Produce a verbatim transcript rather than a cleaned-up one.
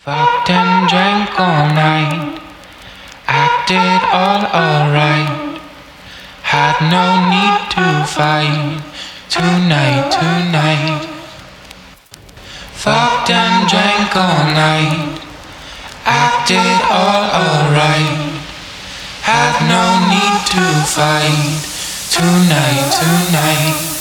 Fucked and drank all night, acted all alright. Had no need to fight tonight, tonight. Fucked and drank all night, acted all alright. Had no need to fight tonight, tonight.